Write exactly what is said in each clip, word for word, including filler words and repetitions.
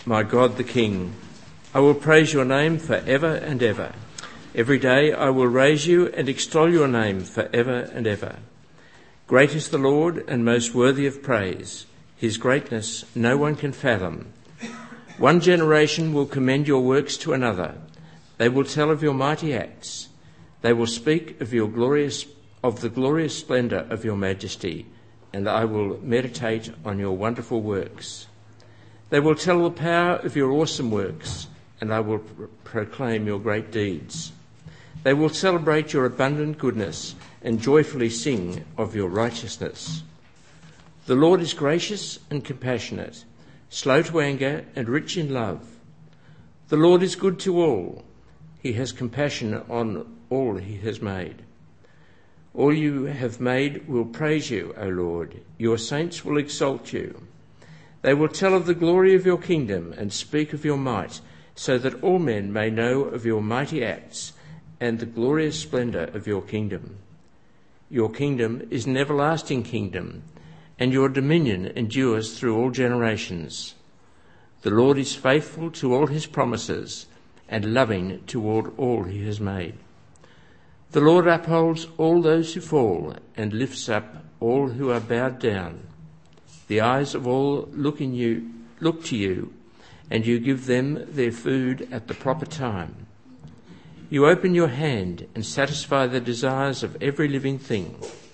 my God the King. I will praise your name for ever and ever. Every day I will raise you and extol your name for ever and ever. Great is the Lord and most worthy of praise. His greatness no one can fathom. One generation will commend your works to another. They will tell of your mighty acts. They will speak of your glorious, of the glorious splendour of your majesty, and I will meditate on your wonderful works. They will tell the power of your awesome works, and I will pr- proclaim your great deeds. They will celebrate your abundant goodness and joyfully sing of your righteousness. The Lord is gracious and compassionate, slow to anger and rich in love. The Lord is good to all. He has compassion on all he has made. All you have made will praise you, O Lord. Your saints will exalt you. They will tell of the glory of your kingdom and speak of your might, so that all men may know of your mighty acts and the glorious splendour of your kingdom. Your kingdom is an everlasting kingdom, and your dominion endures through all generations. The Lord is faithful to all his promises and loving toward all he has made. The Lord upholds all those who fall and lifts up all who are bowed down. The eyes of all look in you, look to you, and you give them their food at the proper time. You open your hand and satisfy the desires of every living thing.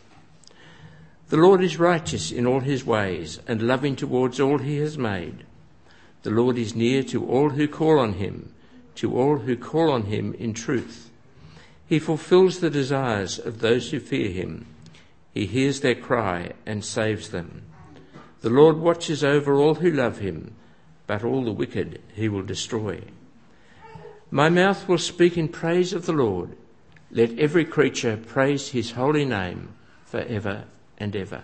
The Lord is righteous in all his ways and loving towards all he has made. The Lord is near to all who call on him, to all who call on him in truth. He fulfills the desires of those who fear him. He hears their cry and saves them. The Lord watches over all who love him, but all the wicked he will destroy. My mouth will speak in praise of the Lord. Let every creature praise his holy name for ever and ever.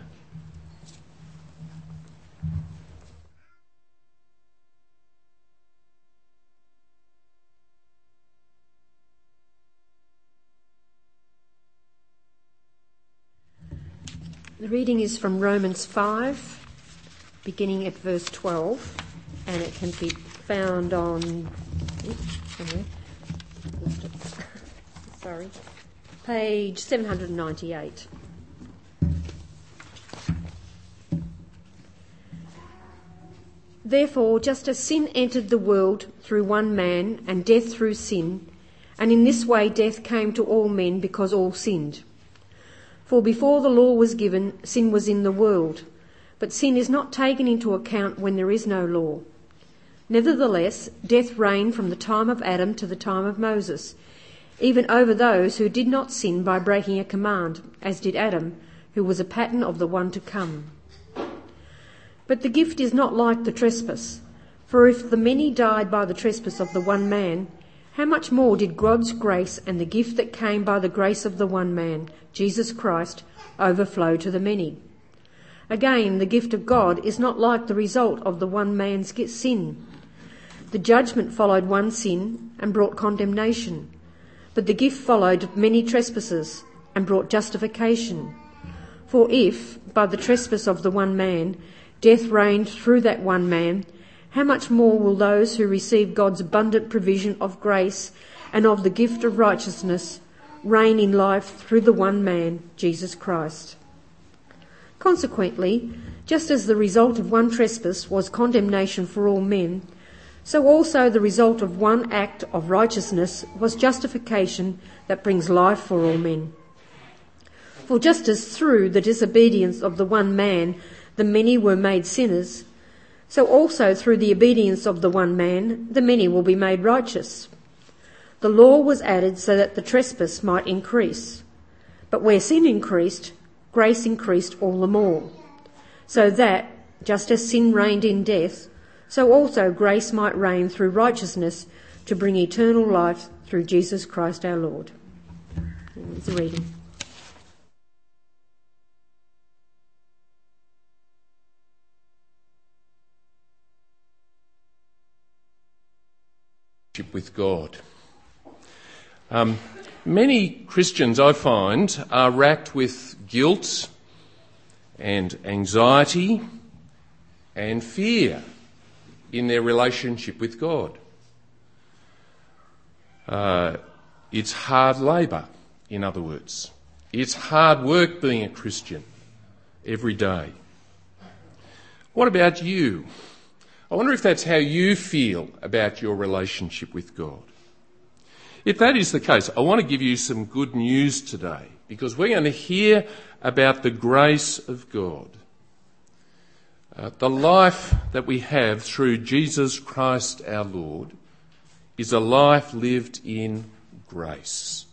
The reading is from Romans five, beginning at verse twelve, and it can be found on, oops, sorry, page seven hundred ninety-eight. Therefore, just as sin entered the world through one man, and death through sin, and in this way death came to all men because all sinned. For before the law was given, sin was in the world, but sin is not taken into account when there is no law. Nevertheless, death reigned from the time of Adam to the time of Moses, even over those who did not sin by breaking a command, as did Adam, who was a pattern of the one to come. But the gift is not like the trespass, for if the many died by the trespass of the one man, how much more did God's grace and the gift that came by the grace of the one man, Jesus Christ, overflow to the many? Again, the gift of God is not like the result of the one man's sin. The judgment followed one sin and brought condemnation, but the gift followed many trespasses and brought justification. For if, by the trespass of the one man, death reigned through that one man, how much more will those who receive God's abundant provision of grace and of the gift of righteousness reign in life through the one man, Jesus Christ? Consequently, just as the result of one trespass was condemnation for all men, so also the result of one act of righteousness was justification that brings life for all men. For just as through the disobedience of the one man the many were made sinners, so also through the obedience of the one man the many will be made righteous. The law was added so that the trespass might increase. But where sin increased, grace increased all the more, so that, just as sin reigned in death, so also grace might reign through righteousness to bring eternal life through Jesus Christ our Lord. Here's the reading. With God. Um, many Christians, I find, are racked with guilt and anxiety and fear in their relationship with God. Uh, it's hard labour, in other words. It's hard work being a Christian every day. What about you? I wonder if that's how you feel about your relationship with God. If that is the case, I want to give you some good news today, because we're going to hear about the grace of God. Uh, the life that we have through Jesus Christ our Lord is a life lived in grace.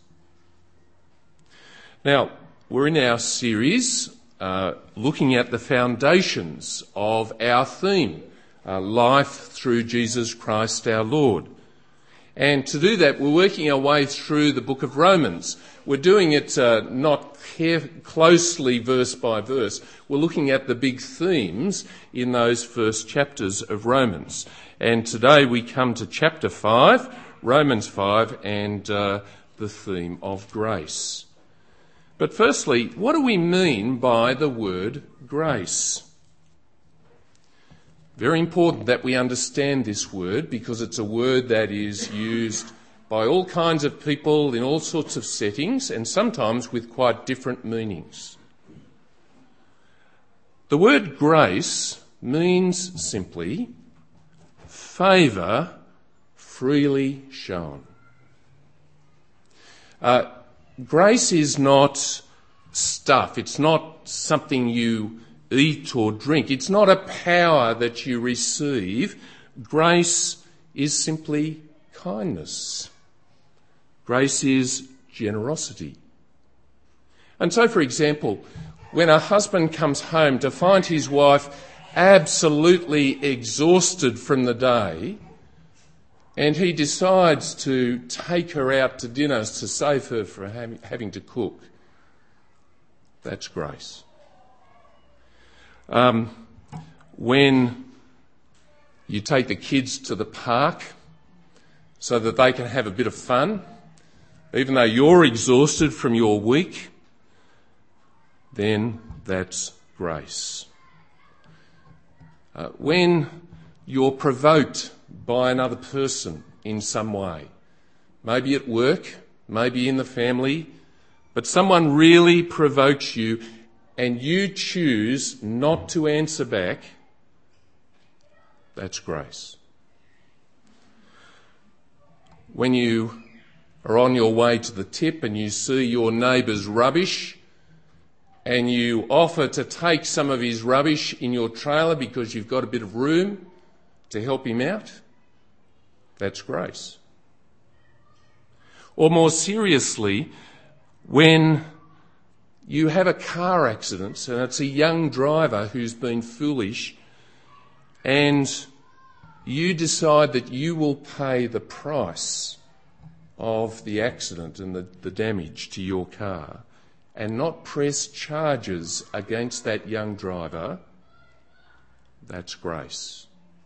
Now, we're in our series uh, looking at the foundations of our theme, uh, life through Jesus Christ our Lord. And to do that, we're working our way through the book of Romans. We're doing it uh, not care- closely verse by verse. We're looking at the big themes in those first chapters of Romans. And today we come to chapter five, Romans five, and uh, the theme of grace. But firstly, what do we mean by the word grace? Very important that we understand this word, because it's a word that is used by all kinds of people in all sorts of settings, and sometimes with quite different meanings. The word grace means simply favour freely shown. Uh, grace is not stuff. It's not something you eat or drink. It's not a power that you receive. Grace is simply kindness. Grace is generosity. And so, for example, when a husband comes home to find his wife absolutely exhausted from the day, and he decides to take her out to dinner to save her from having to cook, that's grace. Um, when you take the kids to the park so that they can have a bit of fun, even though you're exhausted from your week, then that's grace. Uh, when you're provoked by another person in some way, maybe at work, maybe in the family, but someone really provokes you and you choose not to answer back, that's grace. When you are on your way to the tip and you see your neighbour's rubbish and you offer to take some of his rubbish in your trailer because you've got a bit of room to help him out, that's grace. Or more seriously, when you have a car accident and it's a young driver who's been foolish, and you decide that you will pay the price of the accident and the, the damage to your car and not press charges against that young driver, that's grace.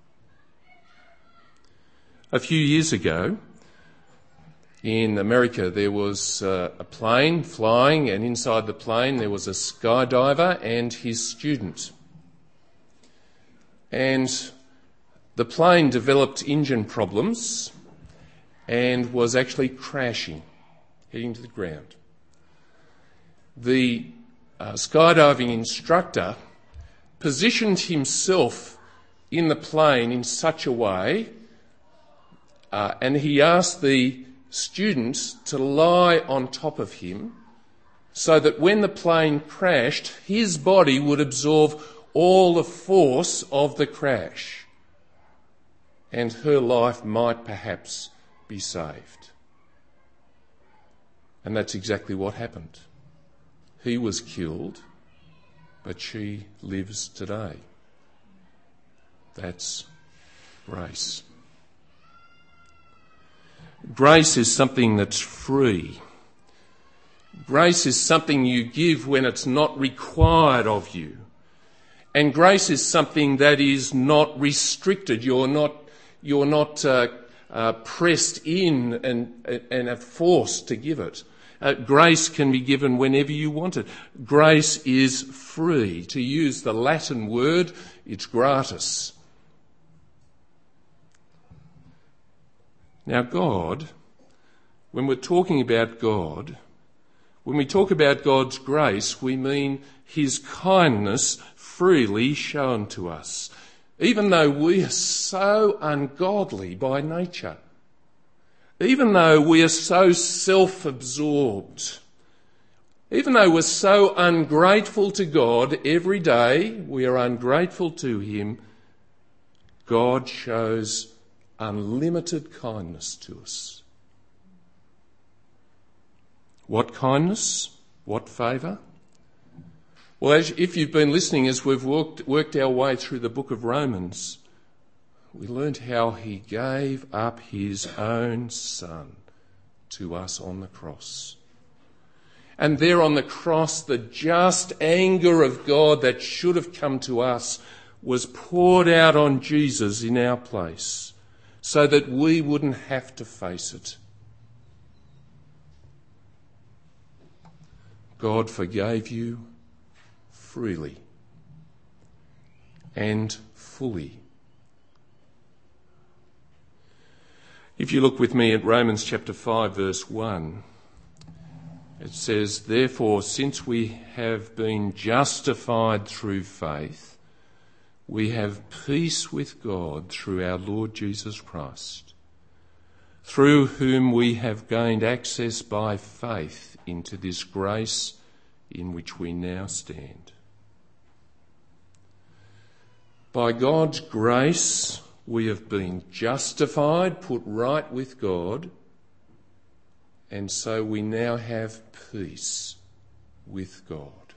A few years ago, in America, there was uh, a plane flying, and inside the plane there was a skydiver and his student. And the plane developed engine problems and was actually crashing, heading to the ground. The uh, skydiving instructor positioned himself in the plane in such a way, uh, and he asked the students to lie on top of him so that when the plane crashed, his body would absorb all the force of the crash and her life might perhaps be saved. And that's exactly what happened. He was killed, but she lives today. That's grace. Grace is something that's free. Grace is something you give when it's not required of you. And grace is something that is not restricted. You're not, you're not uh, uh, pressed in and, and are forced to give it. Uh, grace can be given whenever you want it. Grace is free. To use the Latin word, it's gratis. Now God, when we're talking about God, when we talk about God's grace, we mean his kindness freely shown to us, even though we are so ungodly by nature, even though we are so self-absorbed, even though we're so ungrateful to God every day, we are ungrateful to him, God shows unlimited kindness to us. What kindness? What favour? Well, as, if you've been listening as we've worked, worked our way through the book of Romans, we learned how he gave up his own son to us on the cross. And there on the cross, the just anger of God that should have come to us was poured out on Jesus in our place so that we wouldn't have to face it. God forgave you freely and fully. If you look with me at Romans chapter five, verse one, it says, "Therefore, since we have been justified through faith, we have peace with God through our Lord Jesus Christ, through whom we have gained access by faith into this grace in which we now stand." By God's grace, we have been justified, put right with God, and so we now have peace with God.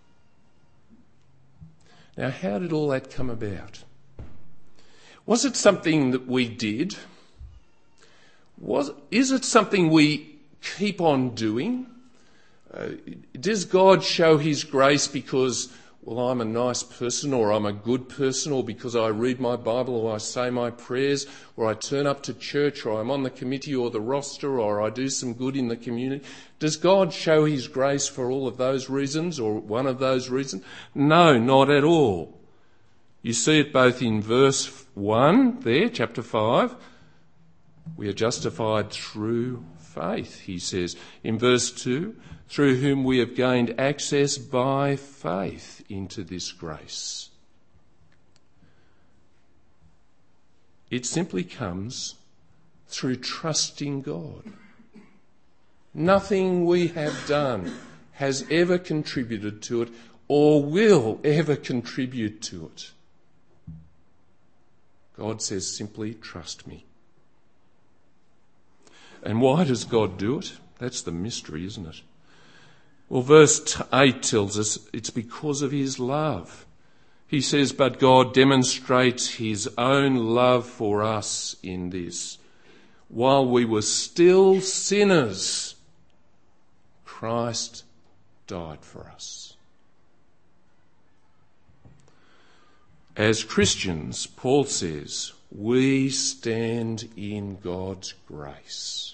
Now, how did all that come about? Was it something that we did? Was, is it something we keep on doing? Uh, does God show his grace because, well, I'm a nice person, or I'm a good person, or because I read my Bible, or I say my prayers, or I turn up to church, or I'm on the committee or the roster, or I do some good in the community? Does God show his grace for all of those reasons, or one of those reasons? No, not at all. You see it both in verse one there, chapter five. We are justified through faith, he says. In verse two, through whom we have gained access by faith into this grace. It simply comes through trusting God. Nothing we have done has ever contributed to it or will ever contribute to it. God says simply, trust me. And why does God do it? That's the mystery, isn't it? Well, verse eight tells us it's because of his love. He says, but God demonstrates his own love for us in this. While we were still sinners, Christ died for us. As Christians, Paul says, we stand in God's grace.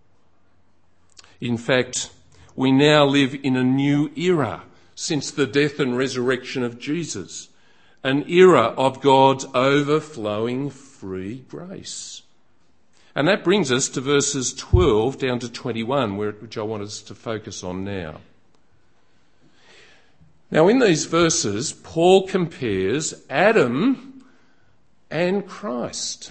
In fact, we now live in a new era since the death and resurrection of Jesus, an era of God's overflowing free grace. And that brings us to verses twelve down to twenty-one, which I want us to focus on now. Now, in these verses, Paul compares Adam and Christ.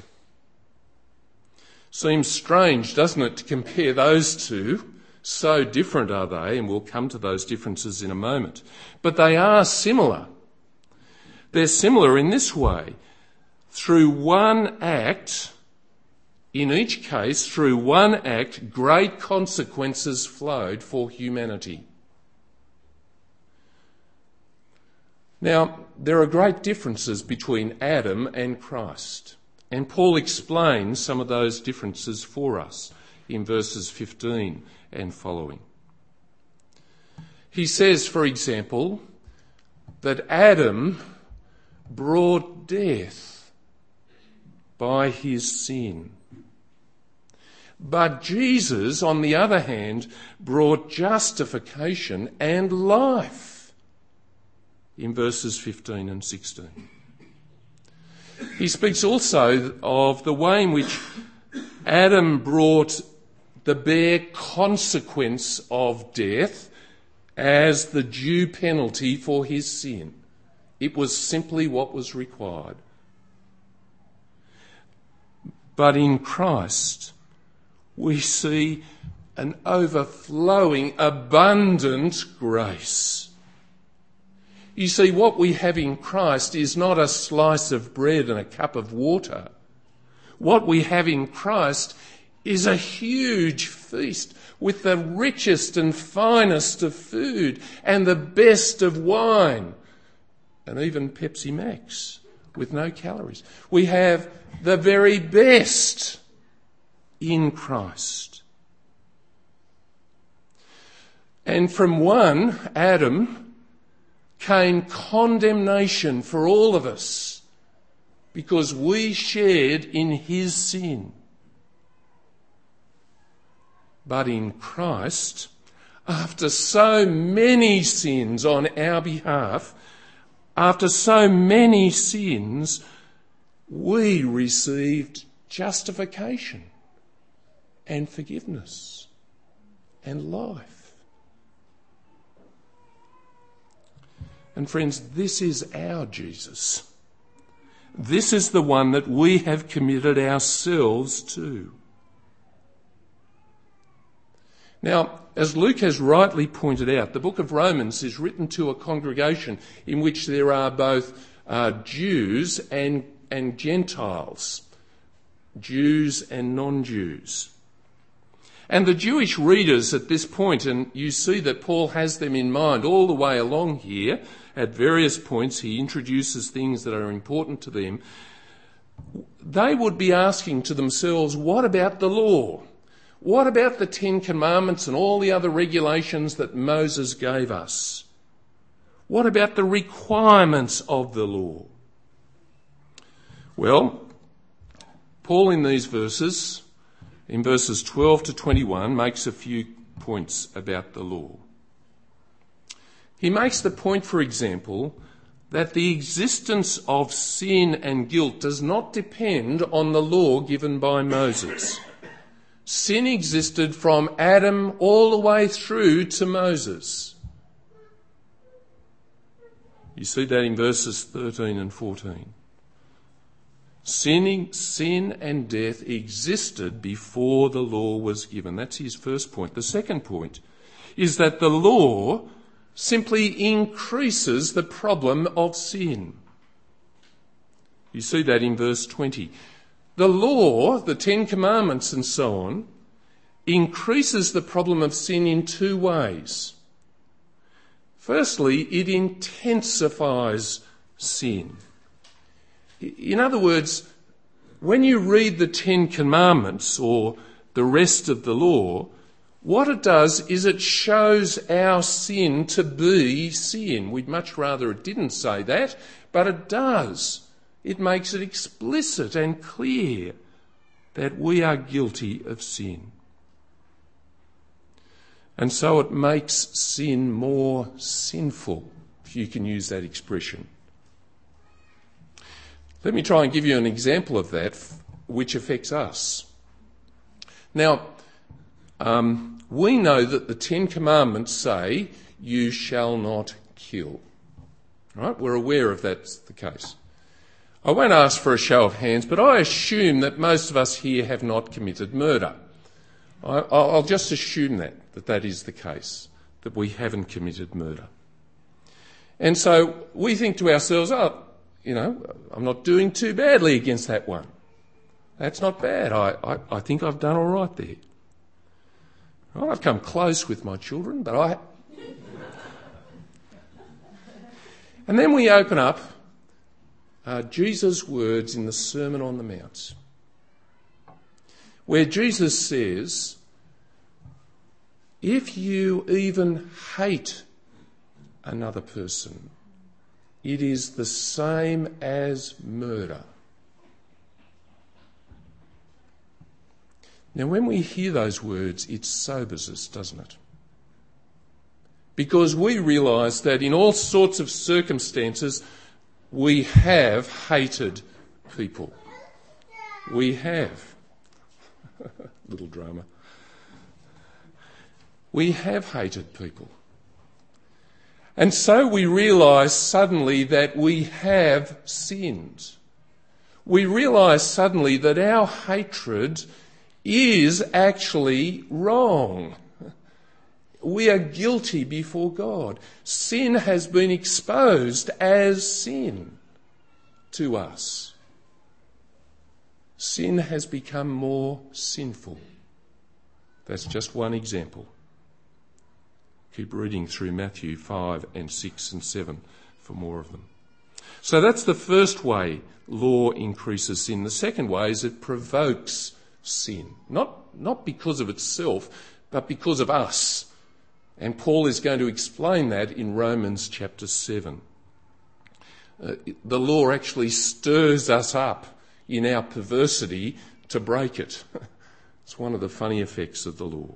Seems strange, doesn't it, to compare those two? So different are they, and we'll come to those differences in a moment. But they are similar. They're similar in this way. Through one act, in each case, through one act, great consequences flowed for humanity. Now, there are great differences between Adam and Christ, and Paul explains some of those differences for us in verses fifteen and following. He says, for example, that Adam brought death by his sin. But Jesus, on the other hand, brought justification and life in verses fifteen and sixteen. He speaks also of the way in which Adam brought the bare consequence of death as the due penalty for his sin. It was simply what was required. But in Christ, we see an overflowing, abundant grace. You see, what we have in Christ is not a slice of bread and a cup of water. What we have in Christ is a huge feast with the richest and finest of food and the best of wine, and even Pepsi Max with no calories. We have the very best in Christ. And from one, Adam, came condemnation for all of us because we shared in his sin. But in Christ, after so many sins on our behalf, after so many sins, we received justification and forgiveness and life. And friends, this is our Jesus. This is the one that we have committed ourselves to. Now, as Luke has rightly pointed out, the book of Romans is written to a congregation in which there are both uh, Jews and, and Gentiles, Jews and non-Jews. And the Jewish readers at this point, and you see that Paul has them in mind all the way along here, at various points he introduces things that are important to them, they would be asking to themselves, what about the law? What about the Ten Commandments and all the other regulations that Moses gave us? What about the requirements of the law? Well, Paul in these verses, in verses twelve to twenty-one, makes a few points about the law. He makes the point, for example, that the existence of sin and guilt does not depend on the law given by Moses. Sin existed from Adam all the way through to Moses. You see that in verses thirteen and fourteen. Sinning, sin and death existed before the law was given. That's his first point. The second point is that the law simply increases the problem of sin. You see that in verse twenty. The law, the Ten Commandments and so on, increases the problem of sin in two ways. Firstly, it intensifies sin. In other words, when you read the Ten Commandments or the rest of the law, what it does is it shows our sin to be sin. We'd much rather it didn't say that, but it does. It makes it explicit and clear that we are guilty of sin. And so it makes sin more sinful, if you can use that expression. Let me try and give you an example of that which affects us. Now, um, we know that the Ten Commandments say, you shall not kill. Right? We're aware of that's the case. I won't ask for a show of hands, but I assume that most of us here have not committed murder. I, I'll just assume that, that that is the case, that we haven't committed murder. And so we think to ourselves, oh, you know, I'm not doing too badly against that one. That's not bad. I, I, I think I've done all right there. Right, I've come close with my children, but I... And then we open up Uh, Jesus' words in the Sermon on the Mount, where Jesus says, if you even hate another person, it is the same as murder. Now, when we hear those words, it sobers us, doesn't it? Because we realise that in all sorts of circumstances, we have hated people. We have. Little drama. We have hated people. And so we realise suddenly that we have sinned. We realise suddenly that our hatred is actually wrong. We are guilty before God. Sin has been exposed as sin to us. Sin has become more sinful. That's just one example. Keep reading through Matthew five and six and seven for more of them. So that's the first way law increases sin. The second way is it provokes sin. Not, not because of itself, but because of us. And Paul is going to explain that in Romans chapter seven. Uh, the law actually stirs us up in our perversity to break it. It's one of the funny effects of the law.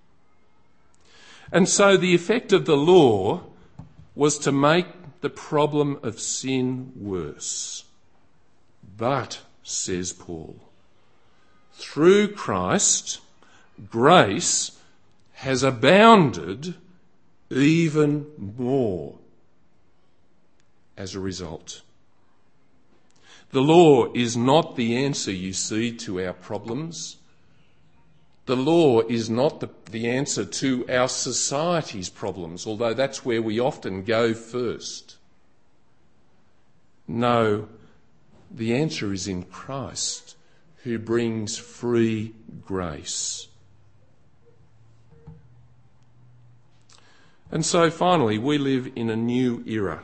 And so the effect of the law was to make the problem of sin worse. But, says Paul, through Christ, grace has abounded even more as a result. The law is not the answer, you see, to our problems. The law is not the, the answer to our society's problems, although that's where we often go first. No, the answer is in Christ, who brings free grace. And so finally, we live in a new era.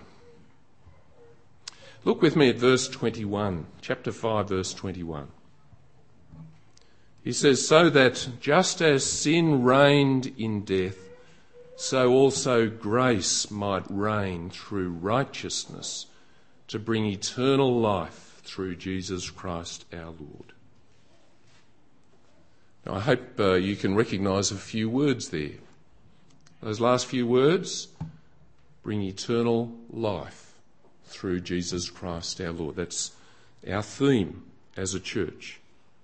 Look with me at verse twenty-one, chapter five, verse twenty-one. He says, so that just as sin reigned in death, so also grace might reign through righteousness to bring eternal life through Jesus Christ our Lord. Now, I hope uh, you can recognise a few words there. Those last few words, bring eternal life through Jesus Christ our Lord. That's our theme as a church.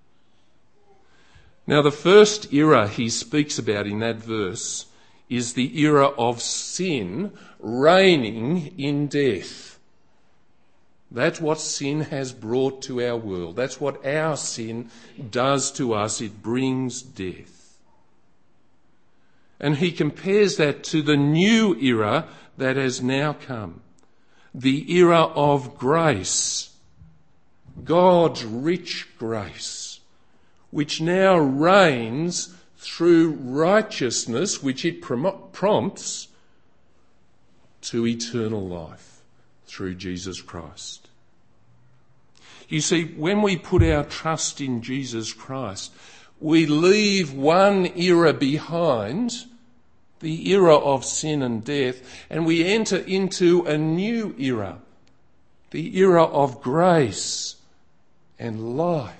Now, the first era he speaks about in that verse is the era of sin reigning in death. That's what sin has brought to our world. That's what our sin does to us. It brings death. And he compares that to the new era that has now come, the era of grace, God's rich grace, which now reigns through righteousness, which it prom- prompts to eternal life through Jesus Christ. You see, when we put our trust in Jesus Christ, we leave one era behind, the era of sin and death, and we enter into a new era, the era of grace and life.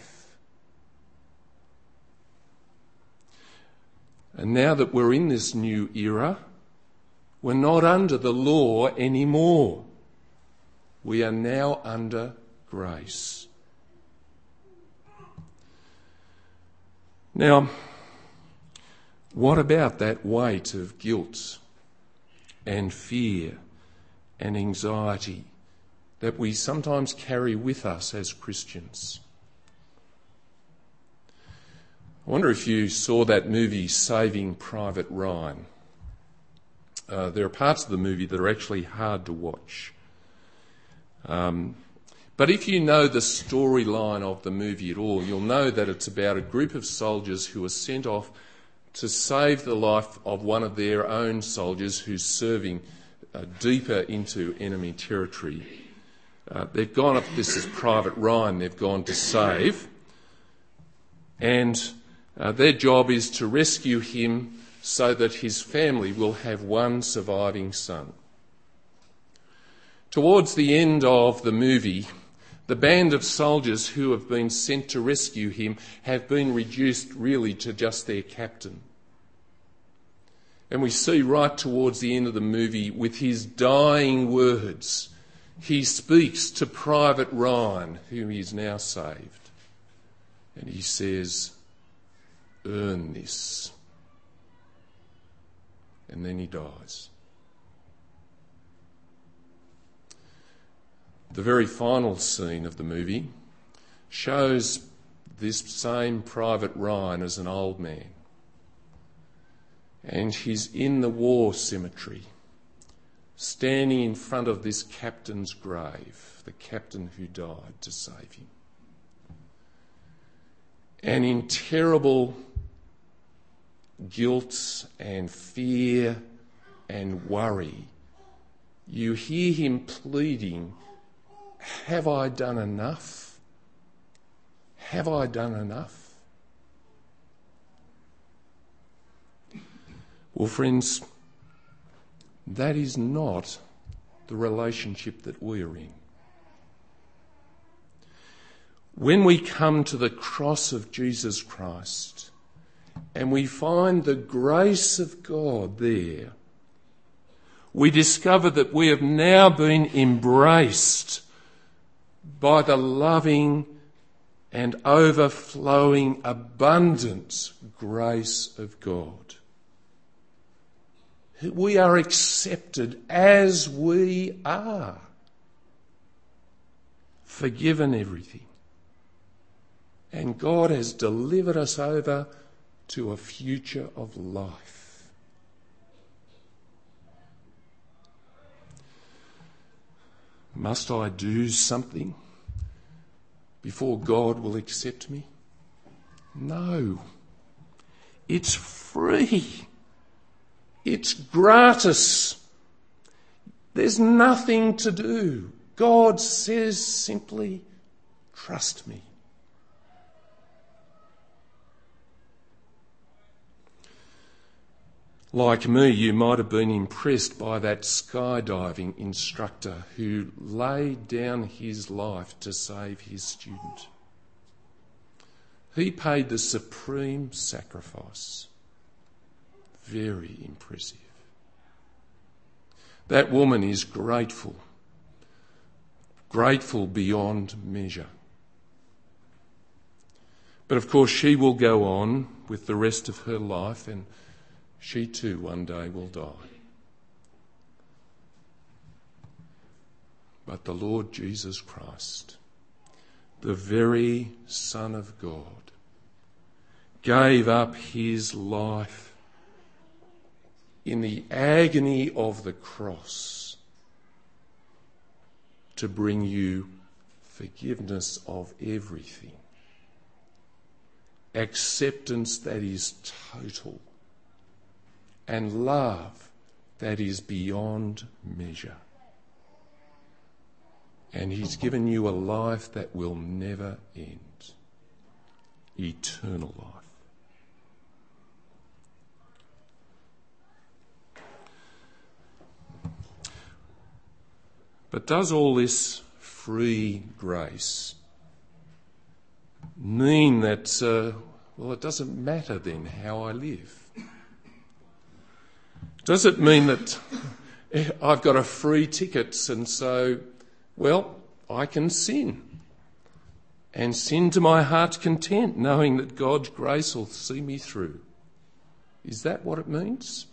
And now that we're in this new era, we're not under the law anymore. We are now under grace. Now, what about that weight of guilt and fear and anxiety that we sometimes carry with us as Christians? I wonder if you saw that movie Saving Private Ryan. Uh, there are parts of the movie that are actually hard to watch. Um, but if you know the storyline of the movie at all, you'll know that it's about a group of soldiers who are sent off to save the life of one of their own soldiers who's serving uh, deeper into enemy territory. Uh, they've gone up, this is Private Ryan, they've gone to save, and Uh, their job is to rescue him so that his family will have one surviving son. Towards the end of the movie, the band of soldiers who have been sent to rescue him have been reduced really to just their captain. And we see right towards the end of the movie, with his dying words, he speaks to Private Ryan, whom he's now saved. And he says, earn this. And then he dies. The very final scene of the movie shows this same Private Ryan as an old man. And he's in the war cemetery, standing in front of this captain's grave, the captain who died to save him. And in terrible guilt and fear and worry, you hear him pleading, "Have I done enough? Have I done enough?" Well, friends, that is not the relationship that we're in. When we come to the cross of Jesus Christ and we find the grace of God there, we discover that we have now been embraced by the loving and overflowing, abundant grace of God. We are accepted as we are, forgiven everything. And God has delivered us over to a future of life. Must I do something before God will accept me? No. It's free. It's gratis. There's nothing to do. God says simply, trust me. Like me, you might have been impressed by that skydiving instructor who laid down his life to save his student. He paid the supreme sacrifice. Very impressive. That woman is grateful, grateful beyond measure. But of course she will go on with the rest of her life, and she too one day will die. But the Lord Jesus Christ, the very Son of God, gave up his life in the agony of the cross to bring you forgiveness of everything, acceptance that is total, and love that is beyond measure. And he's given you a life that will never end, eternal life. But does all this free grace mean that, uh, well, it doesn't matter then how I live? Does it mean that I've got a free ticket and so, well, I can sin and sin to my heart's content, knowing that God's grace will see me through? Is that what it means?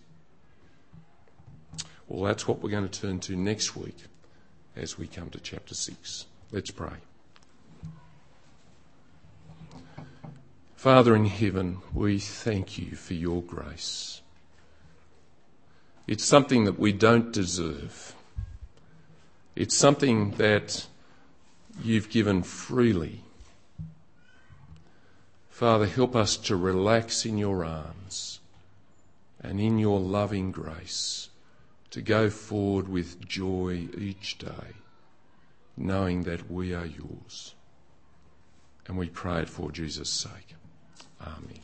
Well, that's what we're going to turn to next week as we come to chapter six. Let's pray. Father in heaven, we thank you for your grace. It's something that we don't deserve. It's something that you've given freely. Father, help us to relax in your arms and in your loving grace, to go forward with joy each day, knowing that we are yours. And we pray it for Jesus' sake. Amen.